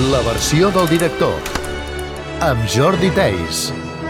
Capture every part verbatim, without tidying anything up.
La versió del director, amb Jordi Theis.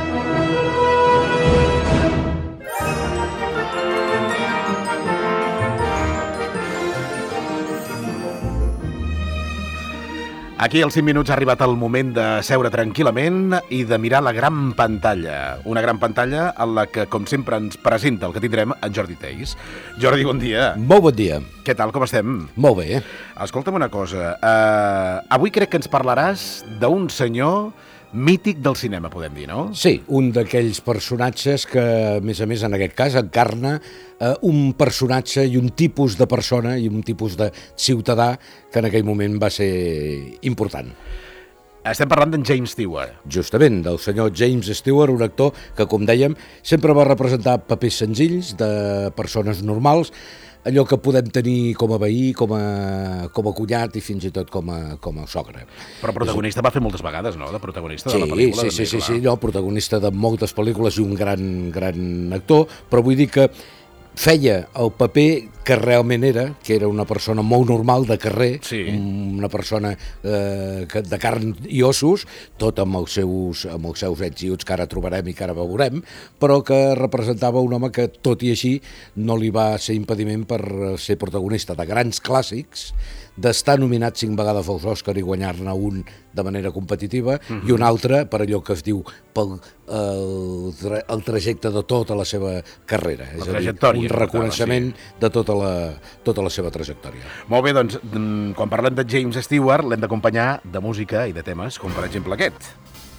Aquí als cinc minuts ha arribat el moment de seure tranquil·lament i de mirar la gran pantalla. Una gran pantalla en la que, com sempre, ens presenta el que tindrem en Jordi Theis. Jordi, bon dia. Molt bon dia. Què tal, com estem? Molt bé. Escolta'm una cosa. Uh, avui crec que ens parlaràs d'un senyor mític del cinema, podem dir, no? Sí, un d'aquells personatges que, a més a més, en aquest cas, encarna eh, un personatge i un tipus de persona i un tipus de ciutadà que en aquell moment va ser important. Estem parlant d'en James Stewart. Justament, del senyor James Stewart, un actor que, com dèiem, sempre va representar papers senzills de persones normals, allò que podem tenir com a veí, com a, com a cunyat i fins i tot com a, com a sogre. Però protagonista va fer moltes vegades, no?, de protagonista sí, de la pel·lícula. Sí, sí, sí, sí, no, protagonista de moltes pel·lícules i un gran, gran actor, però vull dir que feia el paper que realment era, que era una persona molt normal de carrer, sí. una persona eh, de carn i ossos, tot amb els seus, amb els seus ets i uts que ara trobarem i que ara veurem, però que representava un home que, tot i així, no li va ser impediment per ser protagonista de grans clàssics, d'estar nominat cinc vegades als Òscar i guanyar-ne un de manera competitiva, uh-huh. i un altre per allò que es diu pel el, tra el trajecte de tota la seva carrera. La és a dir, un reconeixement sí. de tota la, tota la seva trajectòria. Molt bé, doncs, quan parlem de James Stewart l'hem d'acompanyar de música i de temes, com per exemple aquest.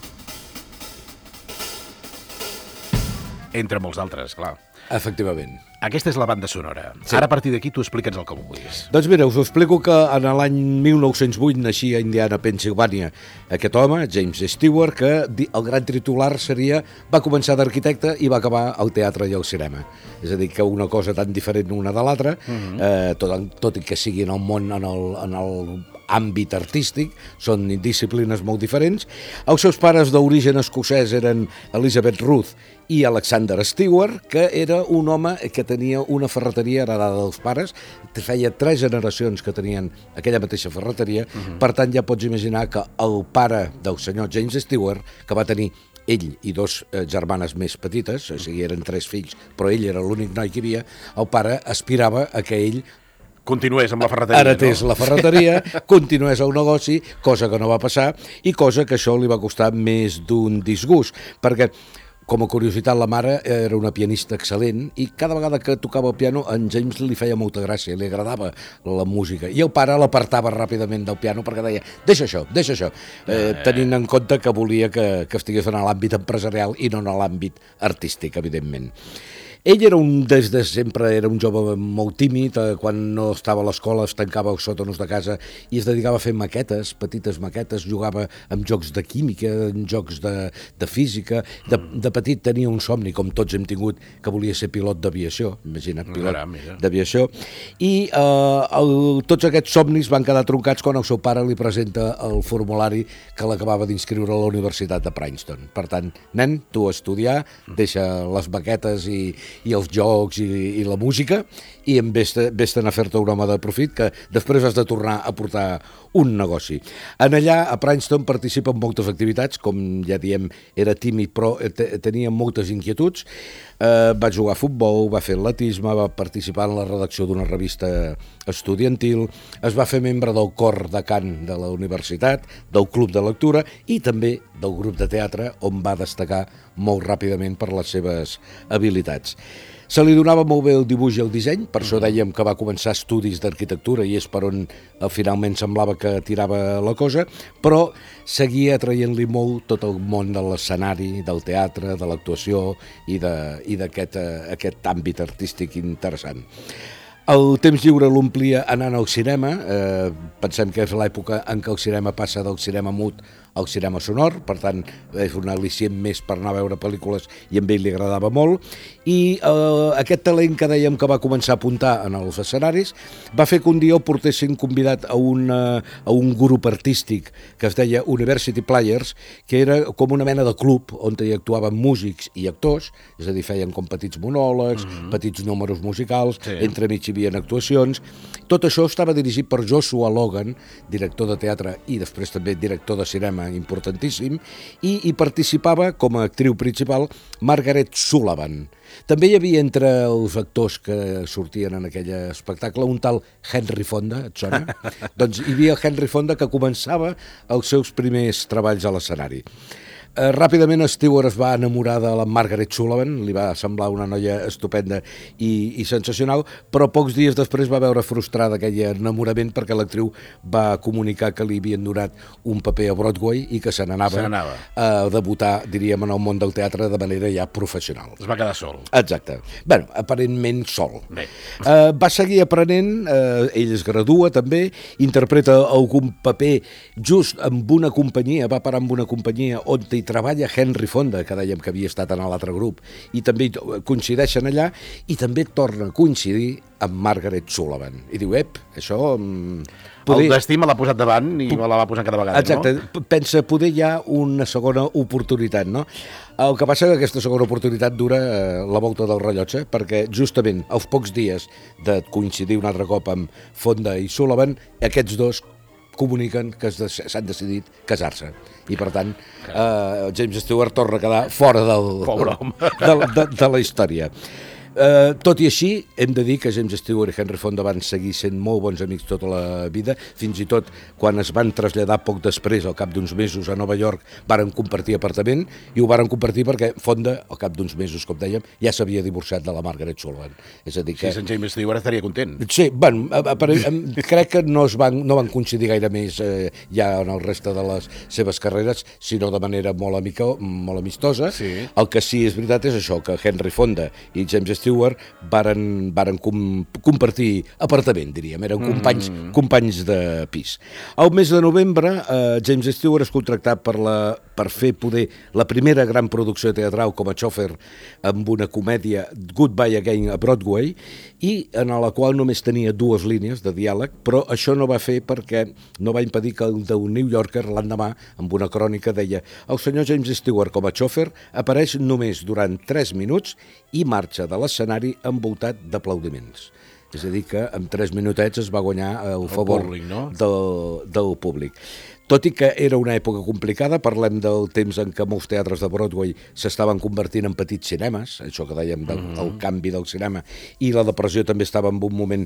Entre molts altres, clar. Efectivament. Aquesta és la banda sonora. Sí. Ara, a partir d'aquí, tu explica'ns el que vulguis. Doncs mira, us explico que en l'any mil nou-cents vuit naixia a Indiana, Pennsilvània, aquest home, James Stewart, que el gran titular seria, va començar d'arquitecte i va acabar al teatre i al cinema. És a dir, que una cosa tan diferent una de l'altra, uh-huh. eh, tot, tot i que sigui en el món, en el, en el àmbit artístic, són disciplines molt diferents. Els seus pares d'origen escocès eren Elizabeth Ruth i Alexander Stewart, que era un home que tenia una ferreteria heredada dels pares, feia tres generacions que tenien aquella mateixa ferreteria, uh-huh. per tant ja pots imaginar que el pare del senyor James Stewart, que va tenir ell i dos eh, germanes més petites, o sigui, eren tres fills, però ell era l'únic noi que hi havia, el pare aspirava a que ell continués amb la ferreteria, heretés no? la ferreteria, continués el negoci, cosa que no va passar, i cosa que això li va costar més d'un disgust, perquè, com a curiositat, la mare era una pianista excel·lent i cada vegada que tocava el piano en James li feia molta gràcia, li agradava la música, i el pare l'apartava ràpidament del piano perquè deia, deixa això, deixa això, eh, tenint en compte que volia que, que estigués en l'àmbit empresarial i no en l'àmbit artístic, evidentment. Ell era un, des de sempre era un jove molt tímid, eh, quan no estava a l'escola es tancava als sòtanos de casa i es dedicava a fer maquetes, petites maquetes, jugava amb jocs de química, en jocs de, de física, de, de petit tenia un somni, com tots hem tingut, que volia ser pilot d'aviació, imagina't, pilot d'aviació, i eh, el, tots aquests somnis van quedar truncats quan el seu pare li presenta el formulari que l'acabava d'inscriure a la Universitat de Princeton. Per tant, nen, tu a estudiar, deixa les maquetes i i els jocs i, i la música i en vés-te'n a fer-te un home de profit que després has de tornar a portar un negoci. En allà, a Princeton, participa en moltes activitats, com ja diem, era tímid però tenia moltes inquietuds, eh, va jugar a futbol, va fer atletisme, va participar en la redacció d'una revista estudiantil, es va fer membre del cor de cant de la universitat, del club de lectura i també del grup de teatre, on va destacar molt ràpidament per les seves habilitats. Se li donava molt bé el dibuix i el disseny, per això dèiem que va començar estudis d'arquitectura i és per on finalment semblava que tirava la cosa, però seguia atraient-li molt tot el món de l'escenari, del teatre, de l'actuació i d'aquest aquest àmbit artístic interessant. El temps lliure l'omplia anant al cinema, eh, pensem que és l'època en què el cinema passa del cinema mut al cinema sonor, per tant és un al·licient més per anar a veure pel·lícules i a ell li agradava molt, i eh, aquest talent que dèiem que va començar a apuntar en els escenaris va fer que un dia el portessin convidat a, una, a un grup artístic que es deia University Players, que era com una mena de club on hi actuaven músics i actors, és a dir, feien com petits monòlegs, mm-hmm. petits números musicals, sí. Entre mig hi havia actuacions. Tot això estava dirigit per Joshua Logan, director de teatre i després també director de cinema importantíssim, i hi participava com a actriu principal Margaret Sullavan. També hi havia entre els actors que sortien en aquell espectacle un tal Henry Fonda, et sona? Doncs hi havia el Henry Fonda que començava els seus primers treballs a l'escenari. Eh, ràpidament Stewart es va enamorar de la Margaret Sullavan, li va semblar una noia estupenda i, i sensacional, però pocs dies després va veure frustrada aquell enamorament perquè l'actriu va comunicar que li havien donat un paper a Broadway i que se n'anava a debutar, diríem, en el món del teatre de manera ja professional. Es va quedar sol. Exacte. Bé, aparentment sol. Bé. Eh, va seguir aprenent, eh, ell es gradua també, interpreta algun paper just amb una companyia, va parar amb una companyia on hi treballa Henry Fonda, que dèiem que havia estat en l'altre grup, i també coincideixen allà, i també torna a coincidir amb Margaret Sullavan. I diu, ep, això... Poder... El destí me l'ha posat davant i me la va posant cada vegada, Exacte. no? Exacte, pensa, poder hi ha una segona oportunitat, no? El que passa és que aquesta segona oportunitat dura la volta del rellotge, perquè justament als pocs dies de coincidir un altre cop amb Fonda i Sullavan, aquests dos comuniquen que s'han decidit casar-se. I, per tant, eh, James Stewart torna a quedar fora del, de, de, de la història. Uh, tot i així, hem de dir que James Stewart i Henry Fonda van seguir sent molt bons amics tota la vida, fins i tot quan es van traslladar poc després, al cap d'uns mesos, a Nova York, varen compartir apartament, i ho varen compartir perquè Fonda, al cap d'uns mesos, com dèiem, ja s'havia divorciat de la Margaret Sullavan. És a dir que... Sí, en James Stewart estaria content. Sí, bueno, crec que no, es van, no van coincidir gaire més eh, ja en el reste de les seves carreres, sinó de manera molt, amica, molt amistosa. Sí. El que sí és veritat és això, que Henry Fonda i James Stewart varen, varen com, compartir apartament, diríem, eren companys, mm. companys de pis. Al mes de novembre, eh, James Stewart és contractat per, la, per fer poder la primera gran producció teatral com a xòfer amb una comèdia Goodbye Again a Broadway, i en la qual només tenia dues línies de diàleg, però això no va fer perquè no va impedir que el del New Yorker l'endemà, amb una crònica, deia: el senyor James Stewart com a xòfer apareix només durant tres minuts i marxa de l'escenari envoltat d'aplaudiments. És a dir, que en tres minutets es va guanyar el favor públic, no? del, del públic. Tot i que era una època complicada, parlem del temps en què molts teatres de Broadway s'estaven convertint en petits cinemes, això que dèiem del mm-hmm. el canvi del cinema, i la depressió també estava en un moment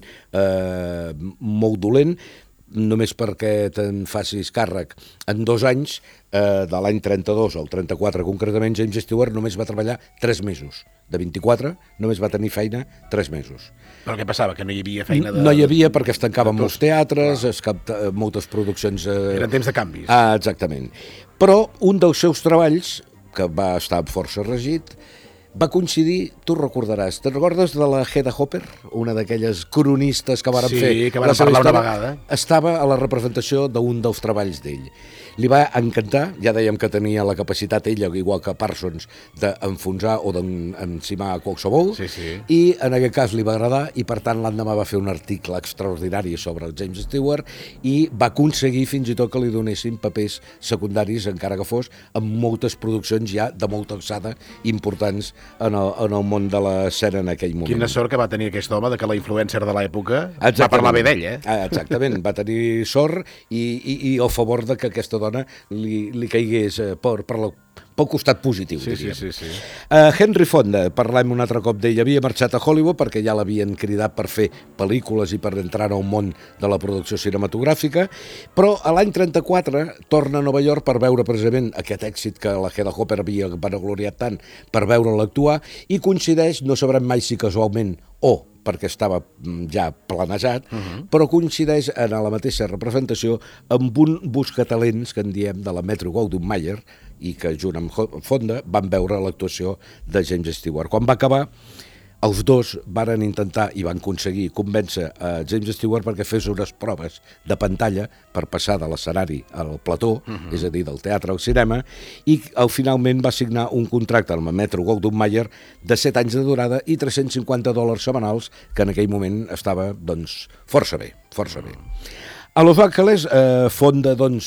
eh, molt dolent. Només perquè te'n facis càrrec, en dos anys, eh, de l'any trenta-dos al trenta-quatre concretament, James Stewart només va treballar tres mesos. De vint-i-quatre només va tenir feina tres mesos. Però què passava? Que no hi havia feina de... No hi havia perquè es tancaven molts teatres, es capta, moltes produccions... Eh... Eren temps de canvis. Ah, exactament. Però un dels seus treballs, que va estar força regit, va coincidir, tu recordaràs, te'n recordes de la Hedda Hopper, una d'aquelles cronistes que varen sí, fer? Sí, que varen parlar una vegada. Estava a la representació d'un dels treballs d'ell. Li va encantar, ja dèiem que tenia la capacitat ella, igual que Parsons, d'enfonsar o d'encimar qualsevol, sí, sí. I en aquest cas li va agradar, i per tant l'endemà va fer un article extraordinari sobre el James Stewart i va aconseguir fins i tot que li donessin papers secundaris, encara que fos, amb moltes produccions ja de molta alçada importants en el, en el món de l'escena en aquell moment. Quina sort que va tenir aquest home de que la influencer de l'època va parlar bé d'ell, eh? Ah, exactament, va tenir sort i, i, i el favor de que aquesta dona li, li caigués eh, per, per la pel costat positiu, sí, diríem. Sí, sí, sí. Uh, Henry Fonda, parlem un altre cop d'ell, havia marxat a Hollywood perquè ja l'havien cridat per fer pel·lícules i per entrar en el món de la producció cinematogràfica, però a l'any trenta-quatre torna a Nova York per veure precisament aquest èxit que la Hedda Hopper havia vanagloriat tant, per veure'l actuar, i coincideix, no sabrem mai si casualment o perquè estava ja planejat, uh-huh. però coincideix en la mateixa representació amb un buscatalents que en diem de la Metro-Goldwyn-Mayer, i que junt amb Fonda van veure l'actuació de James Stewart. Quan va acabar, els dos varen intentar i van aconseguir convèncer a James Stewart perquè fes unes proves de pantalla per passar de l'escenari al plató, uh-huh. és a dir, del teatre al cinema, i al finalment va signar un contracte amb la Metro-Goldwyn-Mayer de set anys de durada i tres-cents cinquanta dòlars setmanals, que en aquell moment estava, doncs, força bé, força bé. A Los Angeles, eh, Fonda, doncs,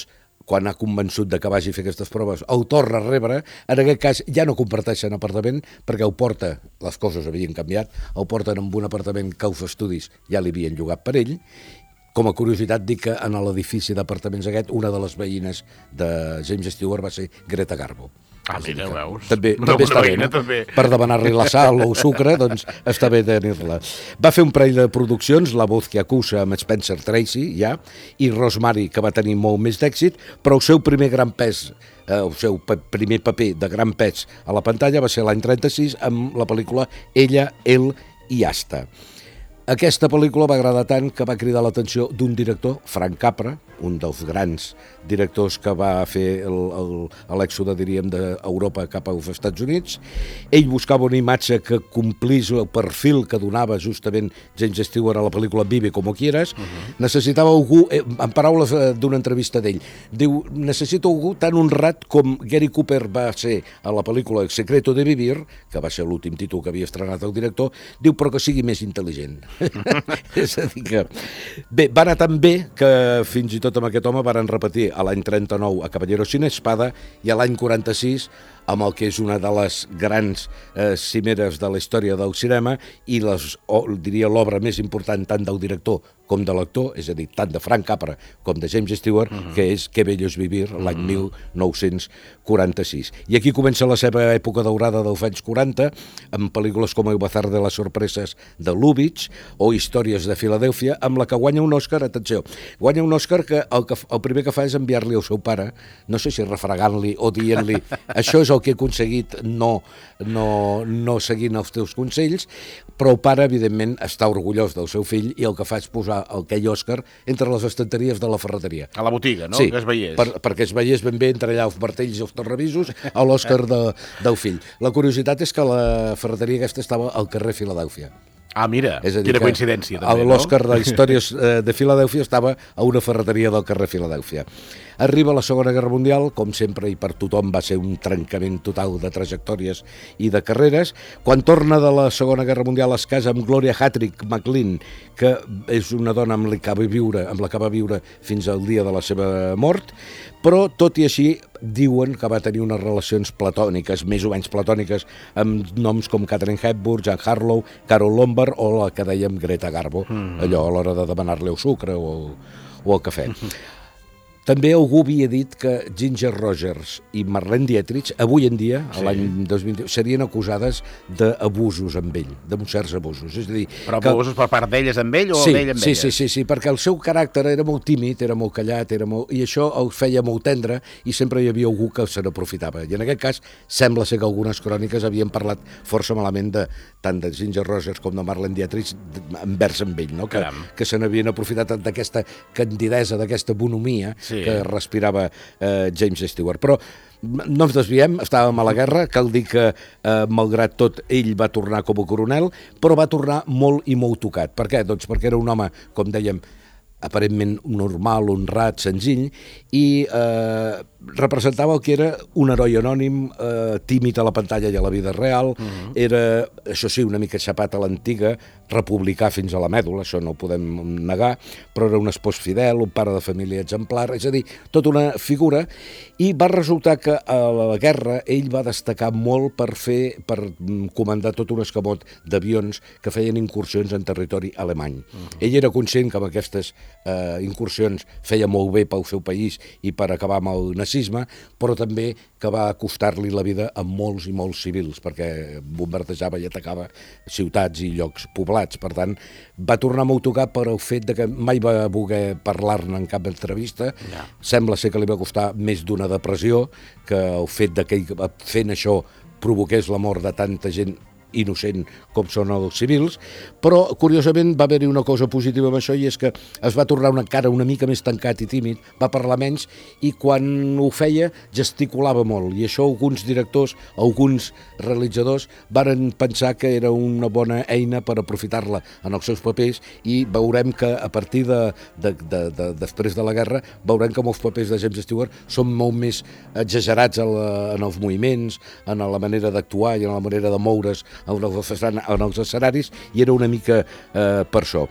quan ha convençut de que vagi a fer aquestes proves, el torna a rebre. En aquest cas ja no comparteixen apartament perquè ho porta, les coses havien canviat, ho porten en un apartament que els estudis ja li havien llogat per ell. Com a curiositat dic que en l'edifici d'apartaments aquest una de les veïnes de James Stewart va ser Greta Garbo. Ah, mira, veus? També, Una també està bé, veïna, no? també. Per demanar-li la sal o el sucre, doncs està bé tenir-la. Va fer un parell de produccions, La voz que acusa amb Spencer Tracy, ja, i Rosemary, que va tenir molt més d'èxit, però el seu primer gran pes, eh, el seu primer paper de gran pes a la pantalla va ser l'any trenta-sis amb la pel·lícula Ella, Él i Asta. Aquesta pel·lícula va agradar tant que va cridar l'atenció d'un director, Frank Capra, un dels grans directors que va fer l'èxode, diríem, d'Europa cap als Estats Units. Ell buscava una imatge que complís el perfil que donava justament James Stewart a la pel·lícula Vive como quieras. Uh-huh. Necessitava algú, eh, en paraules d'una entrevista d'ell, diu, necessito algú tan honrat com Gary Cooper va ser a la pel·lícula El secreto de vivir, que va ser l'últim títol que havia estrenat el director, diu, però que sigui més intel·ligent. És a dir que... Bé, va anar tan bé que fins i tot amb aquest home varen repetir a l'any trenta-nou a Caballeros sin Espada i a l'any quaranta-sis amb el que és una de les grans eh, cimeres de la història del cinema i les, o, diria l'obra més important tant del director com de l'actor, és a dir, tant de Frank Capra com de James Stewart, uh-huh. que és Que bello es vivir, l'any uh-huh. mil nou-cents quaranta-sis. I aquí comença la seva època daurada dels anys quaranta, amb pel·lícules com El bazar de les sorpreses de Lubitsch o Històries de Filadèlfia, amb la que guanya un Òscar, atenció, guanya un Òscar que el, que el primer que fa és enviar-li al seu pare, no sé si refregant-li o dient-li això és el que he aconseguit no, no, no seguint els teus consells, però el pare, evidentment, està orgullós del seu fill i el que fa és posar aquell Òscar entre les estanteries de la ferreteria. A la botiga, no? Sí, que es veiés. Per, perquè es veiés ben bé entre allà els martells i els tornavisos a l'Òscar de, del fill. La curiositat és que la ferreteria aquesta estava al carrer Filadèlfia. Ah, mira, és a dir, quina coincidència també, no? L'Òscar d'Històries de Filadèlfia estava a una ferreteria del carrer Filadèlfia. Arriba la Segona Guerra Mundial, com sempre i per tothom va ser un trencament total de trajectòries i de carreres. Quan torna de la Segona Guerra Mundial es casa amb Gloria Hattrick McLean, que és una dona amb la que va viure, amb la que va viure fins al dia de la seva mort, però tot i així diuen que va tenir unes relacions platòniques, més o menys platòniques, amb noms com Katharine Hepburn, Jean Harlow, Carol Lombard o la que dèiem Greta Garbo, mm. allò a l'hora de demanar-li el sucre o, o el cafè. Mm-hmm. També algú havia dit que Ginger Rogers i Marlene Dietrich, avui en dia, sí. l'any dos mil deu, serien acusades d'abusos amb ell, de certs abusos. És a dir, però que... abusos per part d'elles amb ell o sí, d'ell amb sí, elles? Sí, sí, sí, perquè el seu caràcter era molt tímid, era molt callat, era molt... i això el feia molt tendre i sempre hi havia algú que se n'aprofitava. I en aquest cas sembla ser que algunes cròniques havien parlat força malament de tant de Ginger Rogers com de Marlene Dietrich envers amb ell, no? que, que se n'havien aprofitat d'aquesta candidesa, d'aquesta bonomia, sí. que respirava eh, James Stewart. Però no ens desviem, estàvem a la guerra, cal dir que, eh, malgrat tot, ell va tornar com a coronel, però va tornar molt i molt tocat. Per què? Doncs perquè era un home, com dèiem, aparentment normal, honrat, senzill, i eh, representava el que era un heroi anònim, eh, tímid a la pantalla i a la vida real, uh-huh. era, això sí, una mica xapat a l'antiga, republicà fins a la mèdula, això no ho podem negar, però era un espòs fidel, un pare de família exemplar, és a dir, tota una figura, i va resultar que a la guerra ell va destacar molt per fer, per comandar tot un escamot d'avions que feien incursions en territori alemany. Uh-huh. Ell era conscient que amb aquestes eh, incursions feia molt bé pel seu país i per acabar amb el nazisme, però també que va costar-li la vida a molts i molts civils, perquè bombardejava i atacava ciutats i llocs poblats. Per tant, va tornar molt tocat per el fet de que mai va voler parlar-ne en cap entrevista. No. Sembla ser que li va costar més d'una depressió, que el fet de que fent això provoqués la mort de tanta gent innocent com són els civils, però curiosament va haver-hi una cosa positiva amb això, i és que es va tornar una cara una mica més tancat i tímid, va parlar menys, i quan ho feia gesticulava molt, i això alguns directors, alguns realitzadors varen pensar que era una bona eina per aprofitar-la en els seus papers, i veurem que a partir de, de, de, de després de la guerra veurem que molts papers de James Stewart són molt més exagerats en, la, en els moviments, en la manera d'actuar i en la manera de moure's en els escenaris, i era una mica eh, per això.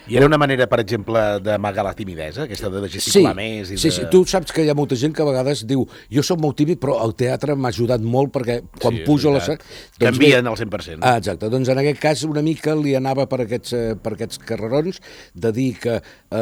I era una manera, per exemple, d'amagar la timidesa, aquesta de gesticular sí, més? I de... Sí, sí, tu saps que hi ha molta gent que a vegades diu jo soc molt tímid, però el teatre m'ha ajudat molt perquè quan Sí, pujo a la... veritat. Doncs Canvien bé, al cent per cent. Ah, exacte, doncs en aquest cas una mica li anava per aquests, eh, per aquests carrerons de dir que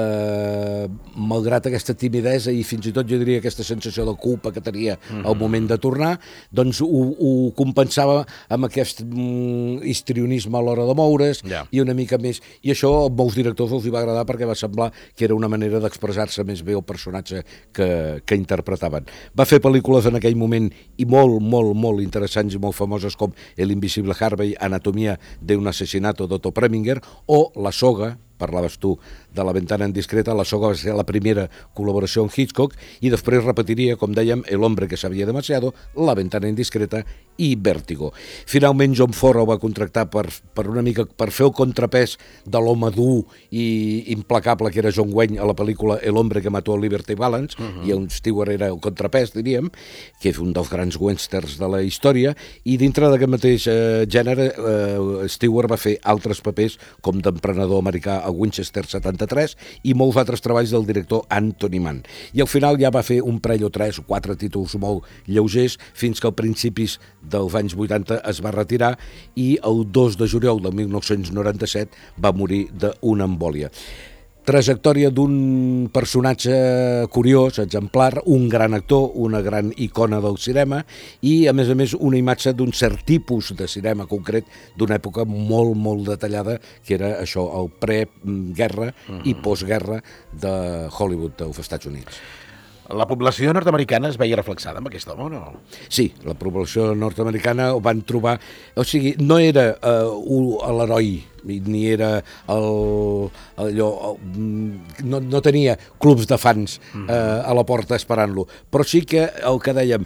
eh, malgrat aquesta timidesa i fins i tot jo diria aquesta sensació de culpa que tenia mm -hmm. al moment de tornar, doncs ho, ho compensava amb aquest mm, histrionisme a l'hora de moure's Ja. i una mica més, i això a molts directors els hi va agradar perquè va semblar que era una manera d'expressar-se més bé el personatge que, que interpretaven. Va fer pel·lícules en aquell moment i molt, molt, molt interessants i molt famoses com El invisible Harvey, Anatomia de un asesinato d'Otto Preminger o La soga, parlaves tu de La ventana indiscreta, La soga va ser la primera col·laboració amb Hitchcock i després repetiria, com dèiem, El hombre que sabia demasiado, La ventana indiscreta i Vértigo. Finalment John Ford ho va contractar per, per una mica per fer el contrapès de l'home dur i implacable que era John Wayne a la pel·lícula El hombre que mató a Liberty Balance, uh-huh. i on Stewart era el contrapès, diríem, que és un dels grans westerns de la història, i dintre d'aquest mateix eh, gènere eh, Stewart va fer altres papers com d'emprenedor americà a Winchester setanta-tres i molts altres treballs del director Anthony Mann. I al final ja va fer un parell o tres o quatre títols molt lleugers fins que al principis dels anys vuitanta es va retirar i el dos de juliol de mil nou-cents noranta-set va morir d'una embòlia. Trajectòria d'un personatge curiós, exemplar, un gran actor, una gran icona del cinema i, a més a més, una imatge d'un cert tipus de cinema concret d'una època molt, molt detallada, que era això, el pre-guerra uh-huh. i postguerra de Hollywood dels Estats Units. La població nord-americana es veia reflexada amb aquest home o no? Sí, la població nord-americana ho van trobar... O sigui, no era uh, l'heroi, ni era el, allò... El, no, no tenia clubs de fans uh, a la porta esperant-lo, però sí que el que dèiem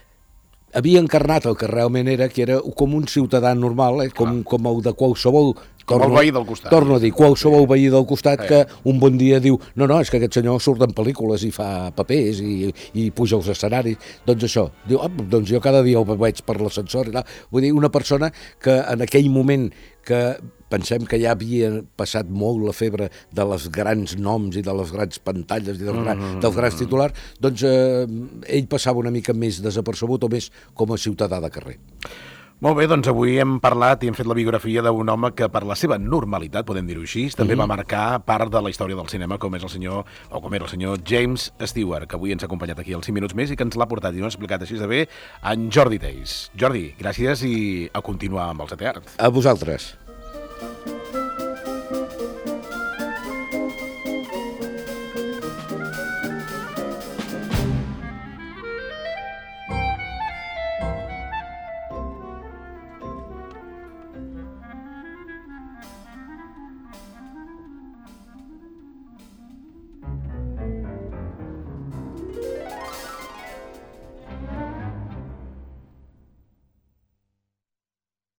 havia encarnat el que realment era, que era com un ciutadà normal, eh, com, com el de qualsevol... Com torno, el veí del costat. Torno a dir, qualsevol veí del costat eh. que un bon dia diu no, no, és que aquest senyor surt en pel·lícules i fa papers i, i puja als escenaris. Doncs això, diu, oh, doncs jo cada dia el veig per l'ascensor i tal. Vull dir, una persona que en aquell moment que pensem que ja havia passat molt la febre de les grans noms i de les grans pantalles i dels, grans, mm -hmm. dels grans titulars, doncs eh, ell passava una mica més desapercebut o més com a ciutadà de carrer. Molt bé, doncs avui hem parlat i hem fet la biografia d'un home que per la seva normalitat, podem dir-ho així, també mm-hmm. va marcar part de la història del cinema, com és el senyor, o com era el senyor James Stewart, que avui ens ha acompanyat aquí als cinc minuts més i que ens l'ha portat i no ha explicat així de bé en Jordi Theis. Jordi, gràcies i a continuar amb els A T Art. A vosaltres.